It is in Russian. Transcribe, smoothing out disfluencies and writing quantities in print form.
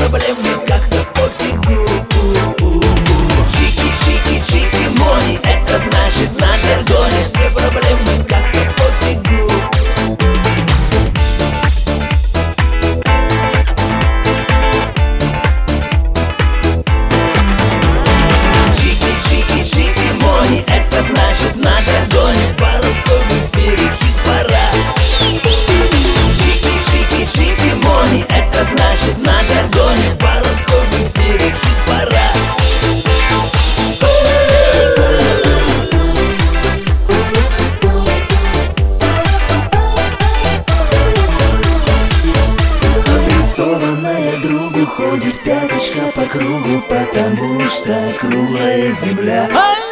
проблемы как-то пофигу. Чики-чики-чики мони, это значит на жаргоне все проблемы как-то пофигу. Чики-чики-чики мони, это значит на жаргоне воровской в эфире хит-парад. Чики-чики-чики мони, это значит на жаргоне воровской в эфире хит-парад. Адресованная другу ходит пяточка по кругу, потому что круглая земля.